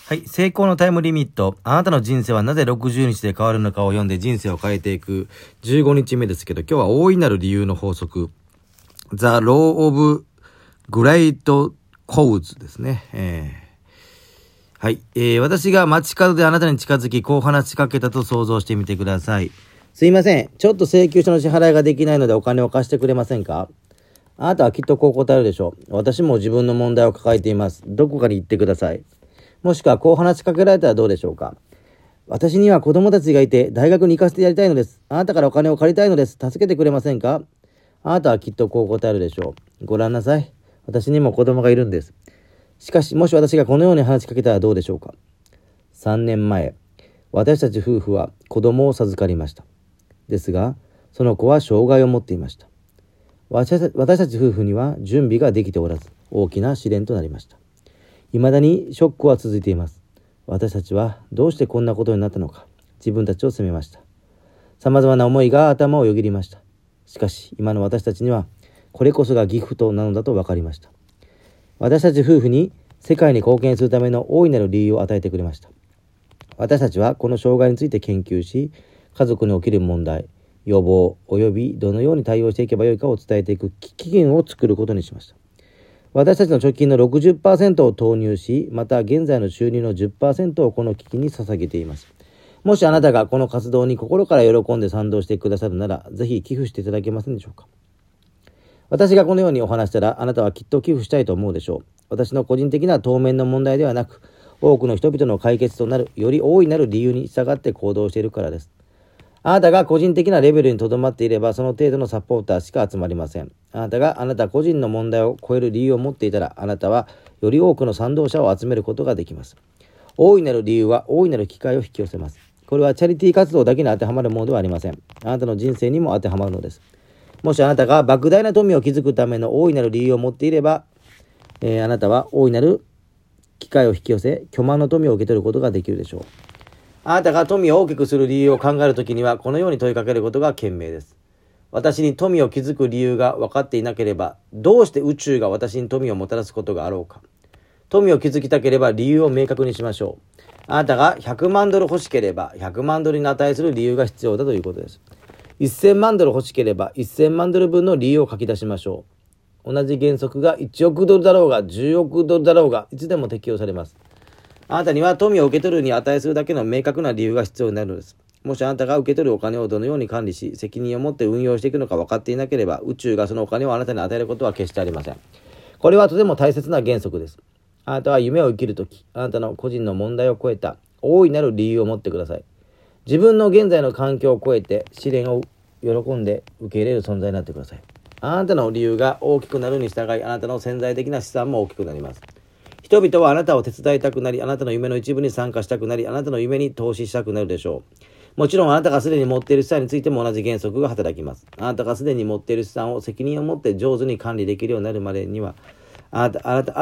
はい。成功のタイムリミット。あなたの人生はなぜ60日で変わるのかを読んで人生を変えていく15日目ですけど、今日は大いなる理由の法則。The Law of Great Cause ですね。はい。私が街角であなたに近づき、こう話しかけたと想像してみてください。すいません。ちょっと請求書の支払いができないのでお金を貸してくれませんか？あなたはきっとこう答えるでしょう。私も自分の問題を抱えています。どこかに行ってください。もしくはこう話しかけられたらどうでしょうか。私には子供たちがいて大学に行かせてやりたいのです。あなたからお金を借りたいのです。助けてくれませんか？あなたはきっとこう答えるでしょう。ご覧なさい。私にも子供がいるんです。しかしもし私がこのように話しかけたらどうでしょうか。3年前、私たち夫婦は子供を授かりました。ですが、その子は障害を持っていました。私たち夫婦には準備ができておらず、大きな試練となりました。未だにショックは続いています。私たちはどうしてこんなことになったのか、自分たちを責めました。様々な思いが頭をよぎりました。しかし、今の私たちには、これこそがギフトなのだと分かりました。私たち夫婦に世界に貢献するための大いなる理由を与えてくれました。私たちはこの障害について研究し、家族に起きる問題、予防及びどのように対応していけばよいかを伝えていく期限を作ることにしました。私たちの貯金の 60% を投入し、また現在の収入の 10% をこの基金に捧げています。もしあなたがこの活動に心から喜んで賛同してくださるなら、ぜひ寄付していただけませんでしょうか。私がこのようにお話したら、あなたはきっと寄付したいと思うでしょう。私の個人的な当面の問題ではなく、多くの人々の解決となる、より大いなる理由に従って行動しているからです。あなたが個人的なレベルにとどまっていれば、その程度のサポーターしか集まりません。あなたがあなた個人の問題を超える理由を持っていたら、あなたはより多くの賛同者を集めることができます。大いなる理由は大いなる機会を引き寄せます。これはチャリティー活動だけに当てはまるものではありません。あなたの人生にも当てはまるのです。もしあなたが莫大な富を築くための大いなる理由を持っていれば、あなたは大いなる機会を引き寄せ、巨万の富を受け取ることができるでしょう。あなたが富を大きくする理由を考えるときには、このように問いかけることが賢明です。私に富を築く理由が分かっていなければ、どうして宇宙が私に富をもたらすことがあろうか。富を築きたければ理由を明確にしましょう。あなたが100万ドル欲しければ、100万ドルに値する理由が必要だということです。1000万ドル欲しければ、1000万ドル分の理由を書き出しましょう。同じ原則が1億ドルだろうが、10億ドルだろうが、いつでも適用されます。あなたには富を受け取るに値するだけの明確な理由が必要になるのです。もしあなたが受け取るお金をどのように管理し、責任を持って運用していくのか分かっていなければ、宇宙がそのお金をあなたに与えることは決してありません。これはとても大切な原則です。あなたは夢を生きるとき、あなたの個人の問題を超えた大いなる理由を持ってください。自分の現在の環境を超えて試練を喜んで受け入れる存在になってください。あなたの理由が大きくなるに従い、あなたの潜在的な資産も大きくなります。人々はあなたを手伝いたくなり、あなたの夢の一部に参加したくなり、あなたの夢に投資したくなるでしょう。もちろんあなたがすでに持っている資産についても同じ原則が働きます。あなたがすでに持っている資産を責任を持って上手に管理できるようになるまでには、責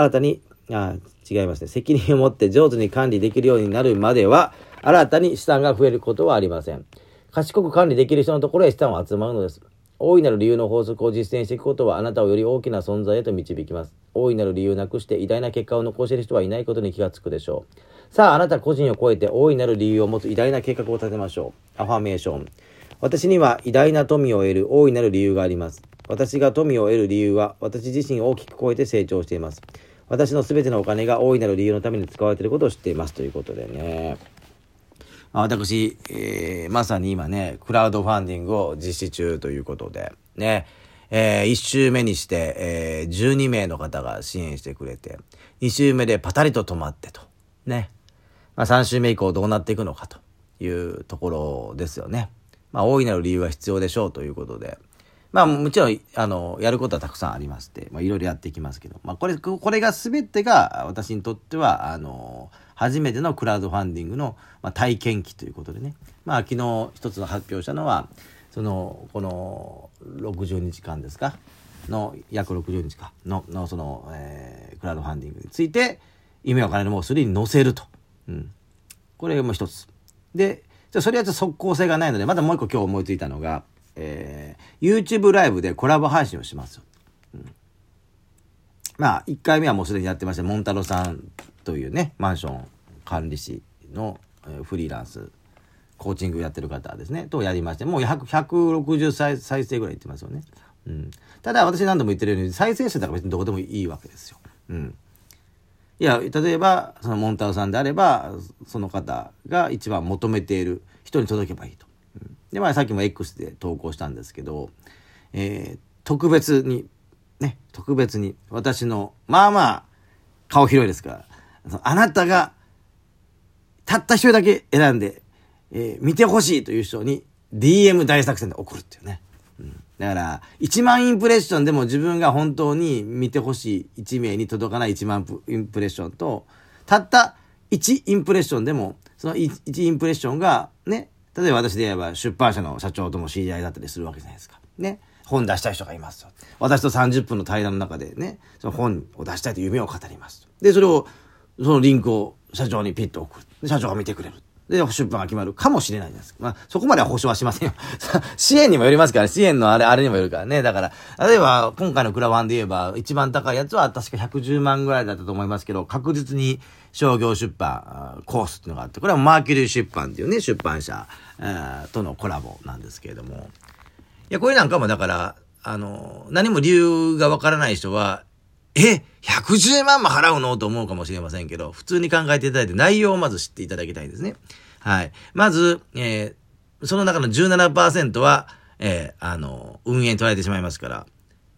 任を持って上手に管理できるようになるまでは、新たに資産が増えることはありません。賢く管理できる人のところへ資産は集まるのです。大いなる理由の法則を実践していくことはあなたをより大きな存在へと導きます。大いなる理由なくして偉大な結果を残している人はいないことに気がつくでしょう。さあ、あなた個人を超えて大いなる理由を持つ偉大な計画を立てましょう。アファメーション。私には偉大な富を得る大いなる理由があります。私が富を得る理由は私自身を大きく超えて成長しています。私のすべてのお金が大いなる理由のために使われていることを知っていますということでね。私、まさに今ね、クラウドファンディングを実施中ということで、ね、1週目にして、12名の方が支援してくれて、2週目でパタリと止まってと、ね、3週目以降どうなっていくのかというところですよね。大いなる理由は必要でしょうということで、もちろん、やることはたくさんありまして、いろいろやっていきますけど、これが全てが私にとっては、初めてのクラウドファンディングの、体験記ということでね。昨日一つ発表したのは、この60日間ですかの、約60日かの、クラウドファンディングについて、夢を叶えるもうすでに載せると。これも一つ。で、それはちょっと即効性がないので、またもう一個今日思いついたのが、YouTube ライブでコラボ配信をしますよ。1回目はもうすでにやってました。モンタロさんというね、マンション管理士のフリーランス、コーチングやってる方ですね、とやりまして、もう160再生ぐらいいってますよね。ただ私何度も言ってるように、再生数だから別にどこでもいいわけですよ。いや、例えば、そのモンタロさんであれば、その方が一番求めている人に届けばいいと。で、さっきも X で投稿したんですけど、特別に、私の、顔広いですから、あなたが、たった一人だけ選んで、見てほしいという人に DM 大作戦で送るっていうね。だから、1万インプレッションでも自分が本当に見てほしい1名に届かない1万インプレッションと、たった1インプレッションでも、その1インプレッションが、ね、例えば私で言えば出版社の社長とも知り合いだったりするわけじゃないですか。ね。本出したい人がいますよ。私と30分の対談の中でね、その本を出したいという夢を語ります。で、そのリンクを社長にピッと送る。社長が見てくれる。で、出版が決まるかもしれないじゃないですか。そこまでは保証はしませんよ。支援にもよりますから、支援のあれにもよるからね。だから、例えば、今回のクラファンで言えば、一番高いやつは確か110万ぐらいだったと思いますけど、確実に商業出版コースっていうのがあって、これはマーキュリー出版っていうね、出版社とのコラボなんですけれども。いや、これなんかもだから、何も理由がわからない人は、110万も払うのと思うかもしれませんけど、普通に考えていただいて内容をまず知っていただきたいですね。はい。まず、その中の 17% は、運営に取られてしまいますから、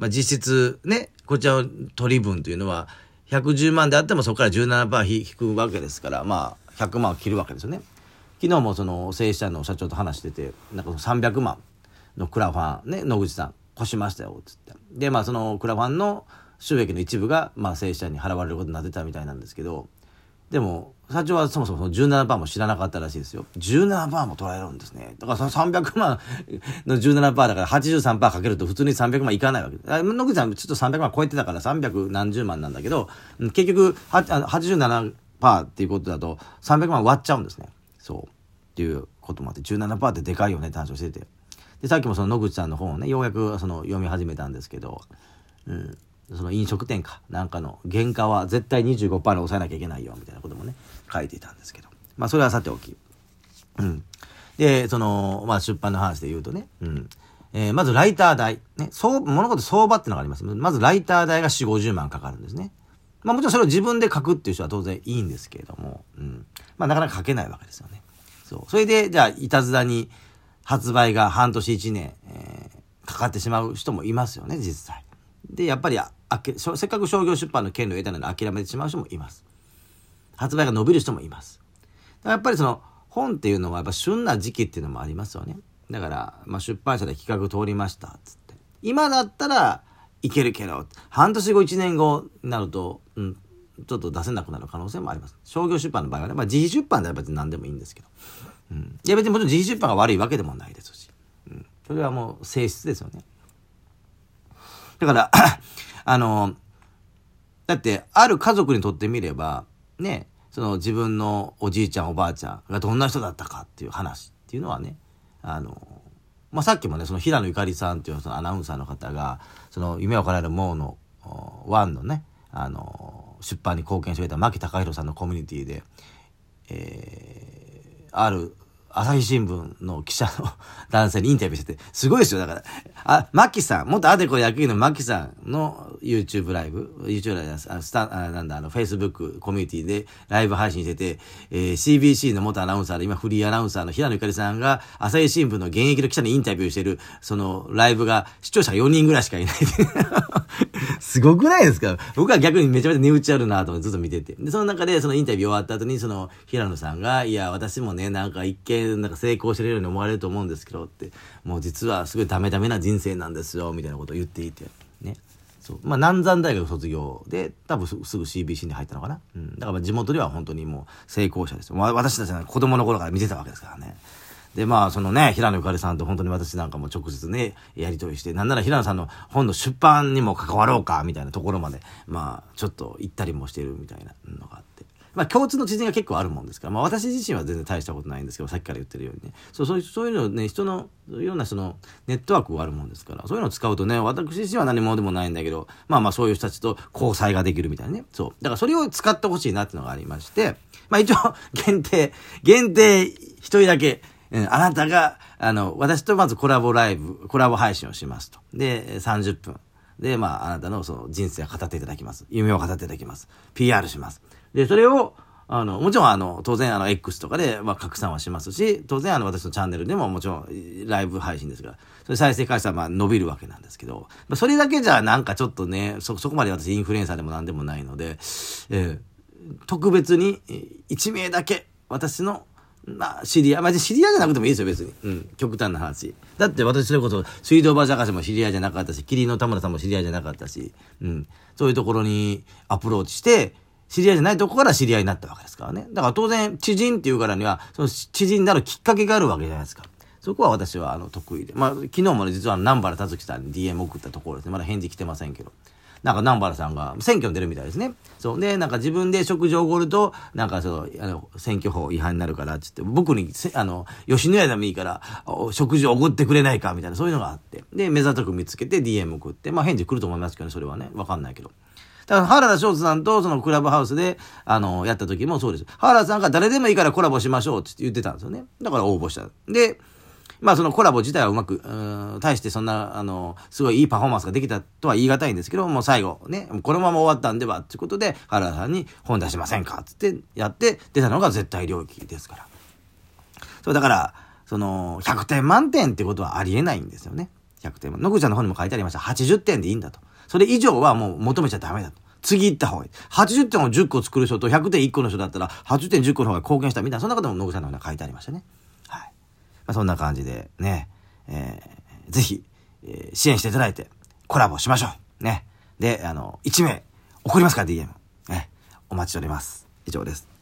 実質ね、こちらの取り分というのは、110万であってもそこから 17% 引くわけですから、100万を切るわけですよね。昨日もその、正社の社長と話してて、なんか300万のクラファンね、野口さん、越しましたよ、つって。で、そのクラファンの収益の一部が、正社に払われることになってたみたいなんですけど、でも、社長はそもそもその 17% も知らなかったらしいですよ。17% も取られるんですね。だからその300万の 17% だから 83% かけると普通に300万いかないわけです。野口さんちょっと300万超えてたから300何十万なんだけど、結局87% っていうことだと300万割っちゃうんですね。そう。っていうこともあって 17% ってでかいよねって話をしてて。で、さっきもその野口さんの本をね、ようやく読み始めたんですけど、その飲食店かなんかの原価は絶対 25% に抑えなきゃいけないよみたいなこともね書いていたんですけど、それはさておき、でその出版の話で言うとね、まずライター代ね、物事相場ってのがあります。まずライター代が4、50万かかるんですね。もちろんそれを自分で書くっていう人は当然いいんですけれども、なかなか書けないわけですよね。それでじゃあいたずらに発売が半年1年、かかってしまう人もいますよね、実際。で、やっぱりせっかく商業出版の権利を得たのに諦めてしまう人もいます。発売が伸びる人もいます。だからやっぱりその本っていうのはやっぱ旬な時期っていうのもありますよね。だから、出版社で企画通りましたっつって。今だったらいけるけど、半年後1年後になると、ちょっと出せなくなる可能性もあります。商業出版の場合はね、自費出版であれば別に何でもいいんですけど。いや別にもちろん自費出版が悪いわけでもないですし。それはもう性質ですよね。だからだってある家族にとってみればね、その自分のおじいちゃんおばあちゃんがどんな人だったかっていう話っていうのはね、さっきもね、その平野ゆかりさんっていうそのアナウンサーの方がその夢を叶えるモーの1のね、出版に貢献してくれた牧高弘さんのコミュニティで、ある朝日新聞の記者の男性にインタビューしてて、すごいですよ。だから、マキさん、元アデコ野球員のマキさんの YouTube ライブ、YouTube ライブ、Facebook コミュニティでライブ配信してて、CBC の元アナウンサーで今フリーアナウンサーの平野ゆかりさんが朝日新聞の現役の記者にインタビューしてる、そのライブが視聴者4人ぐらいしかいない。すごくないですか？僕は逆にめちゃめちゃ値打ちあるなと思ってずっと見てて。で、その中でそのインタビュー終わった後にその平野さんが、いや、私もね、なんか一見なんか成功してるように思われると思うんですけどって、もう実はすごいダメな人生なんですよみたいなことを言っていてね。そう、南山大学卒業で多分すぐ CBC に入ったのかな。だから地元では本当にもう成功者ですよ。私たちは子供の頃から見てたわけですからね。で、そのね、平野ゆかりさんと本当に私なんかも直接ね、やり取りして、なんなら平野さんの本の出版にも関わろうかみたいなところまでちょっと行ったりもしてるみたいなのがあって、 共通の知人が結構あるもんですから、私自身は全然大したことないんですけど、さっきから言ってるようにね。そういうのね、いろんな人のネットワークがあるもんですから、そういうのを使うとね、私自身は何者でもないんだけど、そういう人たちと交際ができるみたいなね。そう。だからそれを使ってほしいなっていうのがありまして、一応、限定一人だけ、あなたが、私とまずコラボ配信をしますと。で、30分。で、あなたのその人生を語っていただきます。夢を語っていただきます。PR します。で、それを、もちろん当然X とかで、拡散はしますし、当然私のチャンネルでももちろんライブ配信ですから、それ再生回数は伸びるわけなんですけど、それだけじゃなんかちょっとね、そこまで私インフルエンサーでもなんでもないので、特別に1名だけ私の知り合いじゃなくてもいいですよ、別に。極端な話。だって私それこそ、水道橋博士も知り合いじゃなかったし、キリンの田村さんも知り合いじゃなかったし、そういうところにアプローチして、知り合いじゃないとこから知り合いになったわけですからね。だから当然、知人っていうからには、その知人になるきっかけがあるわけじゃないですか。そこは私は得意で。昨日もね、実は南原達樹さんに DM 送ったところですね。まだ返事来てませんけど。南原さんが選挙に出るみたいですね。そう。で、自分で食事をおごると、選挙法違反になるから、つって、僕に、吉野家でもいいから、食事をおごってくれないか、みたいな、そういうのがあって。で、目ざとく見つけて DM 送って、返事来ると思いますけどね、それはね。わかんないけど。だから原田翔さんとそのクラブハウスで、やった時もそうです。原田さんが誰でもいいからコラボしましょうって言ってたんですよね。だから応募した。で、そのコラボ自体はうまく、大してそんな、すごいいいパフォーマンスができたとは言い難いんですけど、もう最後ね、このまま終わったんでは、っていうことで、原田さんに本出しませんかつってやって出たのが絶対領域ですから。そう、だから、100点満点ってことはありえないんですよね。100点満点。野口さんの本にも書いてありました。80点でいいんだと。それ以上はもう求めちゃダメだと。次行った方がいい。80点を10個作る人と100点1個の人だったら、80点10個の方が貢献したみたいな、そんなことも野口さんの本に書いてありましたね。はい。そんな感じでね、ぜひ、支援していただいてコラボしましょう。ね。で、1名送りますから DM。ね。お待ちしております。以上です。